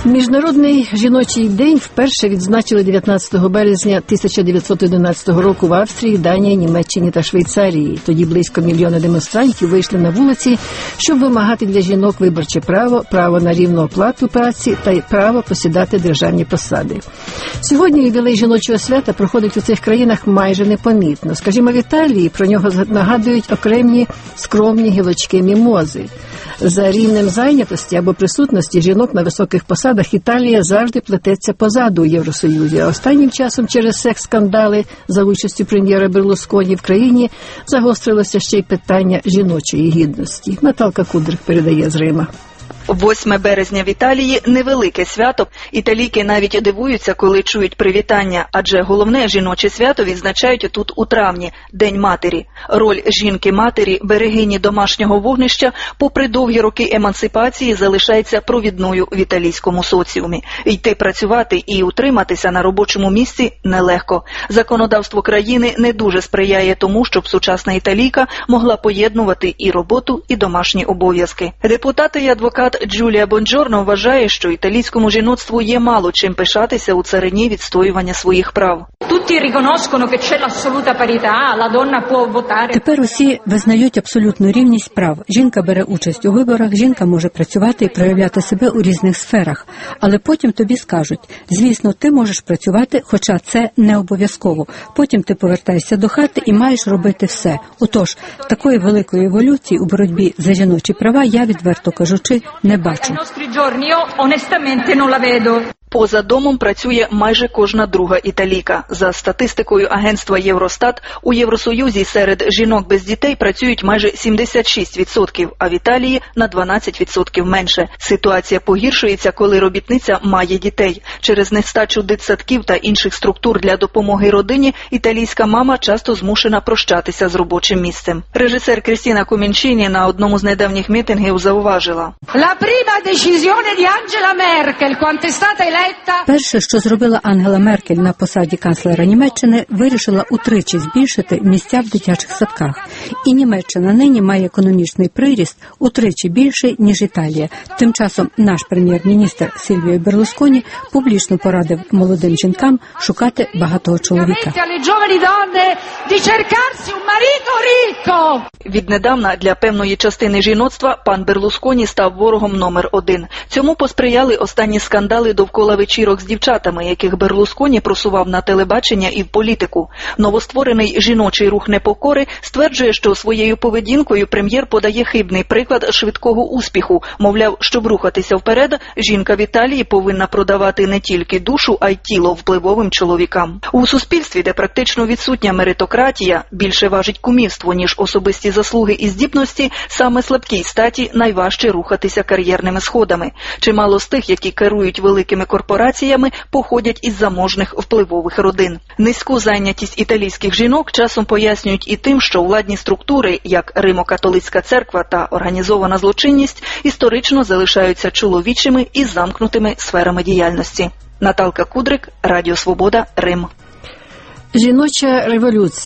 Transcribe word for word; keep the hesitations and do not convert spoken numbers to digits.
Міжнародний жіночий день вперше відзначили дев'ятнадцятого березня тисяча дев'ятсот одинадцятого року в Австрії, Данії, Німеччині та Швейцарії. Тоді близько мільйона демонстрантів вийшли на вулиці, щоб вимагати для жінок виборче право, право на рівну оплату праці та й право посідати державні посади. Сьогодні ювілей жіночого свята проходить у цих країнах майже непомітно. Скажімо, в Італії про нього нагадують окремі скромні гілочки мімози. За рівнем зайнятості або присутності жінок на високих посадах Італія завжди плететься позаду у Євросоюзі. А останнім часом через секс-скандали за участю прем'єра Берлусконі в країні загострилося ще й питання жіночої гідності. Наталка Кудрик передає з Рима. восьме березня в Італії – невелике свято. Італійки навіть дивуються, коли чують привітання, адже головне жіноче свято відзначають тут у травні – День матері. Роль жінки-матері, берегині домашнього вогнища, попри довгі роки емансипації, залишається провідною в італійському соціумі. Йти працювати і утриматися на робочому місці нелегко. Законодавство країни не дуже сприяє тому, щоб сучасна італійка могла поєднувати і роботу, і домашні обов'язки. Депутат і адвокат Джулія Бонджорно вважає, що італійському жіноцтву є мало чим пишатися у царині відстоювання своїх прав. Тепер усі визнають абсолютну рівність прав. Жінка бере участь у виборах, жінка може працювати і проявляти себе у різних сферах. Але потім тобі скажуть, звісно, ти можеш працювати, хоча це не обов'язково. Потім ти повертаєшся до хати і маєш робити все. Отож, такої великої еволюції у боротьбі за жіночі права я, відверто кажучи, не бачу. Поза домом працює майже кожна друга італійка. За статистикою агентства Євростат, у Євросоюзі серед жінок без дітей працюють майже сімдесят шість відсотків, а в Італії на дванадцять відсотків менше. Ситуація погіршується, коли робітниця має дітей. Через нестачу дитсадків та інших структур для допомоги родині італійська мама часто змушена прощатися з робочим місцем. Режисер Крістіна Комінчіні на одному з недавніх мітингів зауважила: La prima decisione di Angela Merkel, quando è stata eletta. Перше, що зробила Ангела Меркель на посаді канцлера Німеччини, вирішила утричі збільшити місця в дитячих садках. І Німеччина нині має економічний приріст утричі більший, ніж Італія. Тим часом наш прем'єр-міністр Сильвіо Берлусконі публічно порадив молодим жінкам шукати багатого чоловіка. Віднедавна для певної частини жіноцтва пан Берлусконі став ворогом номер один. Цьому посприяли останні скандали довкола вечірок з дівчатами, яких Берлусконі просував на телебачення і в політику. Новостворений жіночий рух непокори стверджує, що своєю поведінкою прем'єр подає хибний приклад швидкого успіху. Мовляв, щоб рухатися вперед, жінка в Італії повинна продавати не тільки душу, а й тіло впливовим чоловікам. У суспільстві, де практично відсутня меритократія, більше важить кумівство, ніж особисті заслуги і здібності, саме слабкій статі найважче рухатися кар'єрними сходами. Чимало з тих, які керують великими корпораціями, походять із заможних впливових родин. Низьку зайнятість італійських жінок часом пояснюють і тим, що владні структури, як Римо-католицька церква та організована злочинність, історично залишаються чоловічими і замкнутими сферами діяльності. Наталка Кудрик, Радіо Свобода, Рим. Жіноча революція.